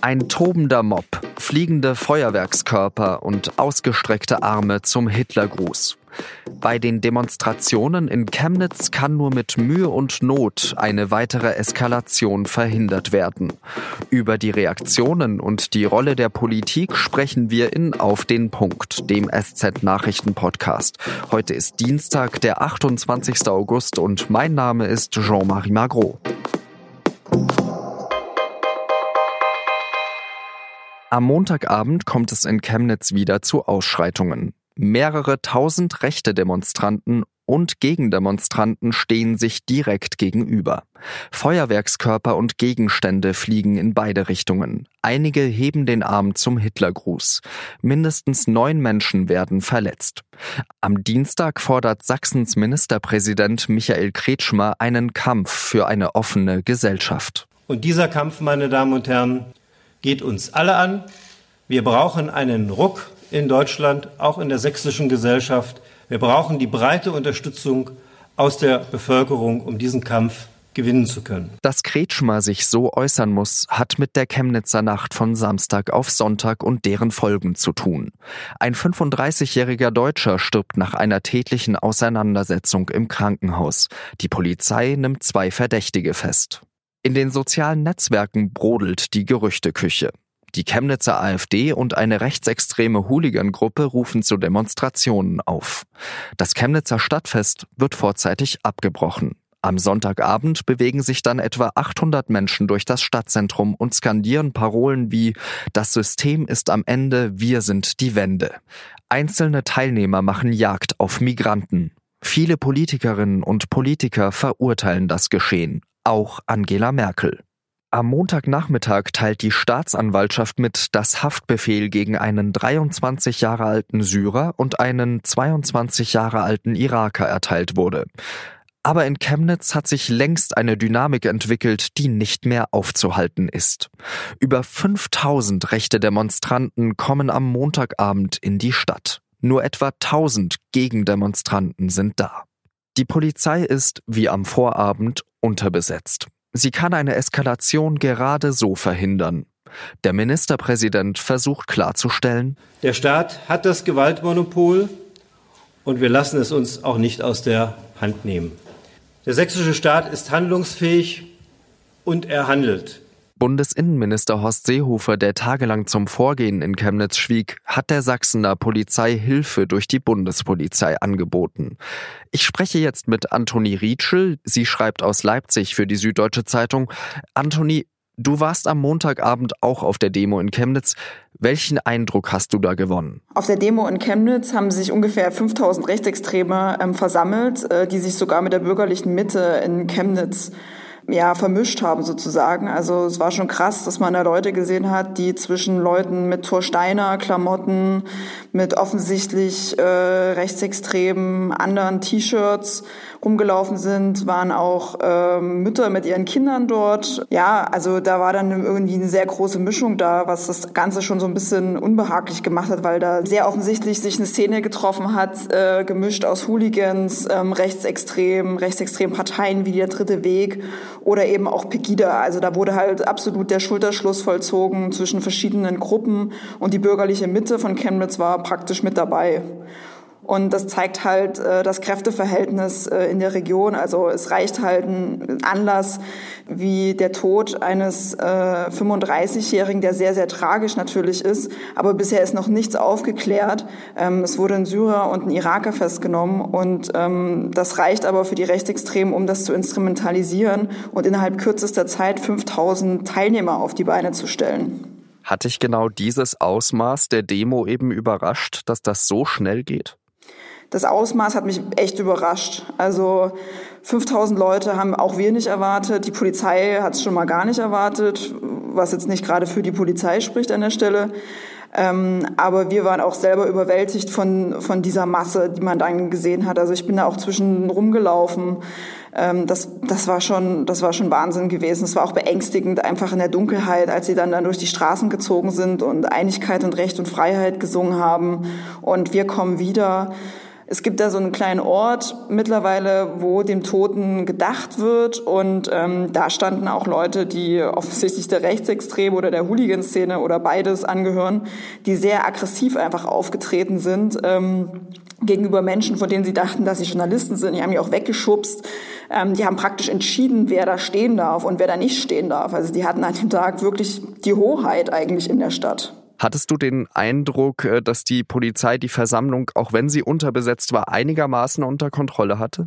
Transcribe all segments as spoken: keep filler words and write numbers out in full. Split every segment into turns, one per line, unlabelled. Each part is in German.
Ein tobender Mob, fliegende Feuerwerkskörper und ausgestreckte Arme zum Hitlergruß. Bei den Demonstrationen in Chemnitz kann nur mit Mühe und Not eine weitere Eskalation verhindert werden. Über die Reaktionen und die Rolle der Politik sprechen wir in Auf den Punkt, dem S Z-Nachrichten-Podcast. Heute ist Dienstag, der achtundzwanzigster August und mein Name ist Jean-Marie Magro. Am Montagabend kommt es in Chemnitz wieder zu Ausschreitungen. Mehrere tausend rechte Demonstranten und Gegendemonstranten stehen sich direkt gegenüber. Feuerwerkskörper und Gegenstände fliegen in beide Richtungen. Einige heben den Arm zum Hitlergruß. Mindestens neun Menschen werden verletzt. Am Dienstag fordert Sachsens Ministerpräsident Michael Kretschmer einen Kampf für eine offene Gesellschaft.
Und dieser Kampf, meine Damen und Herren, geht uns alle an. Wir brauchen einen Ruck in Deutschland, auch in der sächsischen Gesellschaft. Wir brauchen die breite Unterstützung aus der Bevölkerung, um diesen Kampf gewinnen zu können.
Dass Kretschmer sich so äußern muss, hat mit der Chemnitzer Nacht von Samstag auf Sonntag und deren Folgen zu tun. Ein fünfunddreißigjähriger Deutscher stirbt nach einer tätlichen Auseinandersetzung im Krankenhaus. Die Polizei nimmt zwei Verdächtige fest. In den sozialen Netzwerken brodelt die Gerüchteküche. Die Chemnitzer AfD und eine rechtsextreme Hooligan-Gruppe rufen zu Demonstrationen auf. Das Chemnitzer Stadtfest wird vorzeitig abgebrochen. Am Sonntagabend bewegen sich dann etwa achthundert Menschen durch das Stadtzentrum und skandieren Parolen wie „Das System ist am Ende, wir sind die Wende". Einzelne Teilnehmer machen Jagd auf Migranten. Viele Politikerinnen und Politiker verurteilen das Geschehen. Auch Angela Merkel. Am Montagnachmittag teilt die Staatsanwaltschaft mit, dass Haftbefehl gegen einen dreiundzwanzig Jahre alten Syrer und einen zweiundzwanzig Jahre alten Iraker erteilt wurde. Aber in Chemnitz hat sich längst eine Dynamik entwickelt, die nicht mehr aufzuhalten ist. Über fünftausend rechte Demonstranten kommen am Montagabend in die Stadt. Nur etwa tausend Gegendemonstranten sind da. Die Polizei ist, wie am Vorabend, unterbesetzt. Sie kann eine Eskalation gerade so verhindern. Der Ministerpräsident versucht klarzustellen:
Der Staat hat das Gewaltmonopol und wir lassen es uns auch nicht aus der Hand nehmen. Der sächsische Staat ist handlungsfähig und er handelt.
Bundesinnenminister Horst Seehofer, der tagelang zum Vorgehen in Chemnitz schwieg, hat der Sachsener Polizei Hilfe durch die Bundespolizei angeboten. Ich spreche jetzt mit Antoni Rietschel. Sie schreibt aus Leipzig für die Süddeutsche Zeitung. Antoni, du warst am Montagabend auch auf der Demo in Chemnitz. Welchen Eindruck hast du da gewonnen?
Auf der Demo in Chemnitz haben sich ungefähr fünftausend Rechtsextreme ähm, versammelt, äh, die sich sogar mit der bürgerlichen Mitte in Chemnitz ja, vermischt haben sozusagen. Also es war schon krass, dass man da Leute gesehen hat, die zwischen Leuten mit Thor Steiner Klamotten, mit offensichtlich äh, rechtsextremen anderen T-Shirts rumgelaufen sind, waren auch äh, Mütter mit ihren Kindern dort. Ja, also da war dann irgendwie eine sehr große Mischung da, was das Ganze schon so ein bisschen unbehaglich gemacht hat, weil da sehr offensichtlich sich eine Szene getroffen hat, äh, gemischt aus Hooligans, ähm, rechtsextremen, rechtsextremen Parteien wie der Dritte Weg oder eben auch Pegida. Also da wurde halt absolut der Schulterschluss vollzogen zwischen verschiedenen Gruppen und die bürgerliche Mitte von Chemnitz war praktisch mit dabei. Und das zeigt halt äh, das Kräfteverhältnis äh, in der Region. Also es reicht halt ein Anlass wie der Tod eines äh, fünfunddreißigjährigen, der sehr, sehr tragisch natürlich ist. Aber bisher ist noch nichts aufgeklärt. Ähm, es wurde ein Syrer und ein Iraker festgenommen. Und ähm, das reicht aber für die Rechtsextremen, um das zu instrumentalisieren und innerhalb kürzester Zeit fünftausend Teilnehmer auf die Beine zu stellen.
Hat dich genau dieses Ausmaß der Demo eben überrascht, dass das so schnell geht?
Das Ausmaß hat mich echt überrascht. Also fünftausend Leute haben auch wir nicht erwartet. Die Polizei hat es schon mal gar nicht erwartet, was jetzt nicht gerade für die Polizei spricht an der Stelle. Ähm, aber wir waren auch selber überwältigt von, von dieser Masse, die man dann gesehen hat. Also ich bin da auch zwischen rumgelaufen. Ähm, das, das war schon, das war schon Wahnsinn gewesen. Es war auch beängstigend, einfach in der Dunkelheit, als sie dann, dann durch die Straßen gezogen sind und Einigkeit und Recht und Freiheit gesungen haben. Und wir kommen wieder. Es gibt da so einen kleinen Ort mittlerweile, wo dem Toten gedacht wird und ähm, da standen auch Leute, die offensichtlich der Rechtsextreme oder der Hooligan-Szene oder beides angehören, die sehr aggressiv einfach aufgetreten sind ähm, gegenüber Menschen, von denen sie dachten, dass sie Journalisten sind. Die haben die auch weggeschubst. Ähm, die haben praktisch entschieden, wer da stehen darf und wer da nicht stehen darf. Also die hatten an dem Tag wirklich die Hoheit eigentlich in der Stadt.
Hattest du den Eindruck, dass die Polizei die Versammlung, auch wenn sie unterbesetzt war, einigermaßen unter Kontrolle hatte?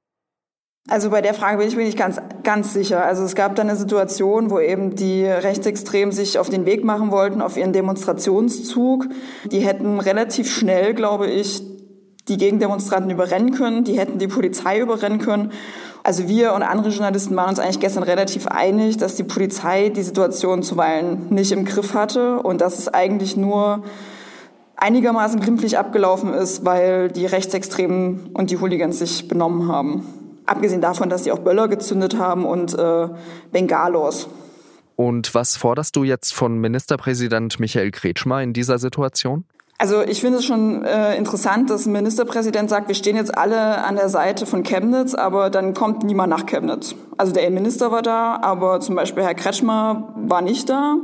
Also bei der Frage bin ich mir nicht ganz, ganz sicher. Also es gab da eine Situation, wo eben die Rechtsextremen sich auf den Weg machen wollten, auf ihren Demonstrationszug. Die hätten relativ schnell, glaube ich, die Gegendemonstranten überrennen können. Die hätten die Polizei überrennen können. Also wir und andere Journalisten waren uns eigentlich gestern relativ einig, dass die Polizei die Situation zuweilen nicht im Griff hatte und dass es eigentlich nur einigermaßen glimpflich abgelaufen ist, weil die Rechtsextremen und die Hooligans sich benommen haben. Abgesehen davon, dass sie auch Böller gezündet haben und äh, Bengalos.
Und was forderst du jetzt von Ministerpräsident Michael Kretschmer in dieser Situation?
Also ich finde es schon äh, interessant, dass ein Ministerpräsident sagt, wir stehen jetzt alle an der Seite von Chemnitz, aber dann kommt niemand nach Chemnitz. Also der Innenminister war da, aber zum Beispiel Herr Kretschmer war nicht da.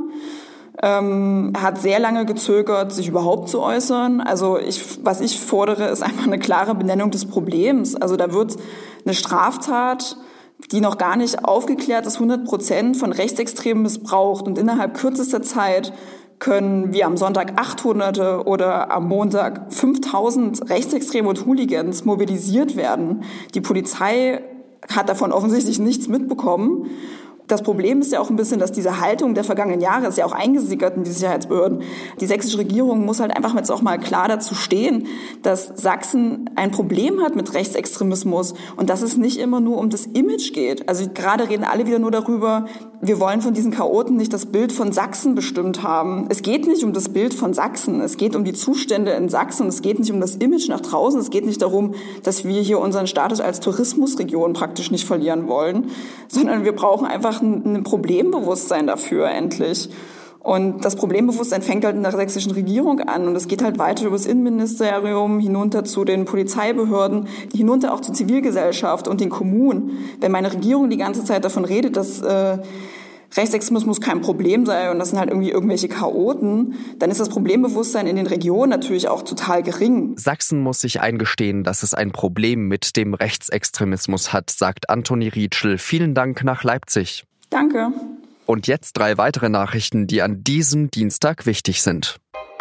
Ähm, er hat sehr lange gezögert, sich überhaupt zu äußern. Also ich, was ich fordere, ist einfach eine klare Benennung des Problems. Also da wird eine Straftat, die noch gar nicht aufgeklärt ist, hundert Prozent von Rechtsextremen missbraucht und innerhalb kürzester Zeit können wir am Sonntag achthunderte oder am Montag fünftausend Rechtsextreme und Hooligans mobilisiert werden. Die Polizei hat davon offensichtlich nichts mitbekommen. Das Problem ist ja auch ein bisschen, dass diese Haltung der vergangenen Jahre ist ja auch eingesickert in die Sicherheitsbehörden. Die sächsische Regierung muss halt einfach jetzt auch mal klar dazu stehen, dass Sachsen ein Problem hat mit Rechtsextremismus und dass es nicht immer nur um das Image geht. Also gerade reden alle wieder nur darüber, wir wollen von diesen Chaoten nicht das Bild von Sachsen bestimmt haben. Es geht nicht um das Bild von Sachsen. Es geht um die Zustände in Sachsen. Es geht nicht um das Image nach draußen. Es geht nicht darum, dass wir hier unseren Status als Tourismusregion praktisch nicht verlieren wollen, sondern wir brauchen einfach ein, ein Problembewusstsein dafür endlich. Und das Problembewusstsein fängt halt in der sächsischen Regierung an und es geht halt weiter über das Innenministerium hinunter zu den Polizeibehörden, hinunter auch zur Zivilgesellschaft und den Kommunen. Wenn meine Regierung die ganze Zeit davon redet, dass äh, Rechtsextremismus kein Problem sei und das sind halt irgendwie irgendwelche Chaoten, dann ist das Problembewusstsein in den Regionen natürlich auch total gering.
Sachsen muss sich eingestehen, dass es ein Problem mit dem Rechtsextremismus hat, sagt Antoni Rietschel. Vielen Dank nach Leipzig.
Danke.
Und jetzt drei weitere Nachrichten, die an diesem Dienstag wichtig sind.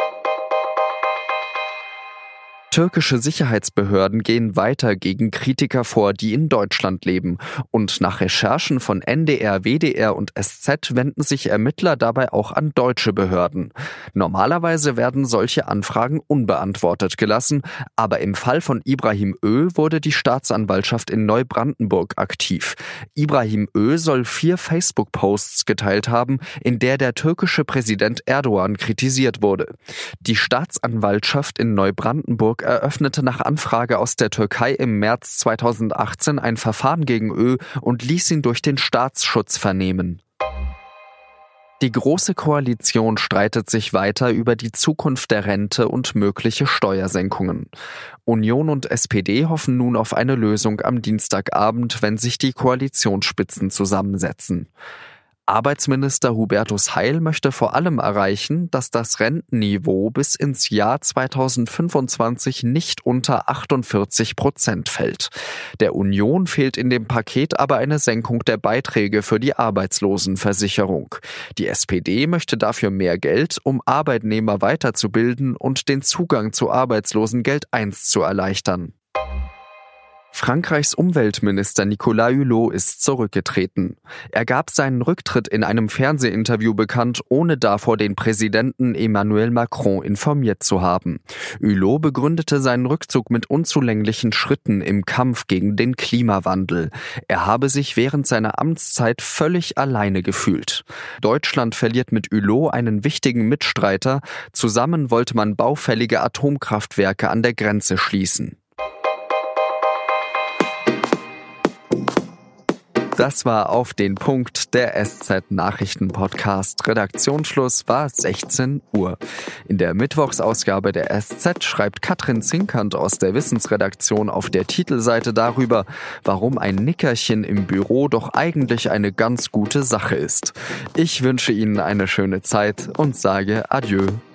Türkische Sicherheitsbehörden gehen weiter gegen Kritiker vor, die in Deutschland leben. Und nach Recherchen von N D R, W D R und S Z wenden sich Ermittler dabei auch an deutsche Behörden. Normalerweise werden solche Anfragen unbeantwortet gelassen, aber im Fall von Ibrahim Ö. wurde die Staatsanwaltschaft in Neubrandenburg aktiv. Ibrahim Ö. soll vier Facebook-Posts geteilt haben, in der der türkische Präsident Erdogan kritisiert wurde. Die Staatsanwaltschaft in Neubrandenburg eröffnete nach Anfrage aus der Türkei im März zweitausendachtzehn ein Verfahren gegen Ö und ließ ihn durch den Staatsschutz vernehmen. Die Große Koalition streitet sich weiter über die Zukunft der Rente und mögliche Steuersenkungen. Union und S P D hoffen nun auf eine Lösung am Dienstagabend, wenn sich die Koalitionsspitzen zusammensetzen. Arbeitsminister Hubertus Heil möchte vor allem erreichen, dass das Rentenniveau bis ins Jahr zweitausendfünfundzwanzig nicht unter achtundvierzig Prozent fällt. Der Union fehlt in dem Paket aber eine Senkung der Beiträge für die Arbeitslosenversicherung. Die S P D möchte dafür mehr Geld, um Arbeitnehmer weiterzubilden und den Zugang zu Arbeitslosengeld eins zu erleichtern. Frankreichs Umweltminister Nicolas Hulot ist zurückgetreten. Er gab seinen Rücktritt in einem Fernsehinterview bekannt, ohne davor den Präsidenten Emmanuel Macron informiert zu haben. Hulot begründete seinen Rückzug mit unzulänglichen Schritten im Kampf gegen den Klimawandel. Er habe sich während seiner Amtszeit völlig alleine gefühlt. Deutschland verliert mit Hulot einen wichtigen Mitstreiter. Zusammen wollte man baufällige Atomkraftwerke an der Grenze schließen. Das war auf den Punkt, der S Z-Nachrichten-Podcast. Redaktionsschluss war sechzehn Uhr. In der Mittwochsausgabe der S Z schreibt Katrin Zinkant aus der Wissensredaktion auf der Titelseite darüber, warum ein Nickerchen im Büro doch eigentlich eine ganz gute Sache ist. Ich wünsche Ihnen eine schöne Zeit und sage Adieu.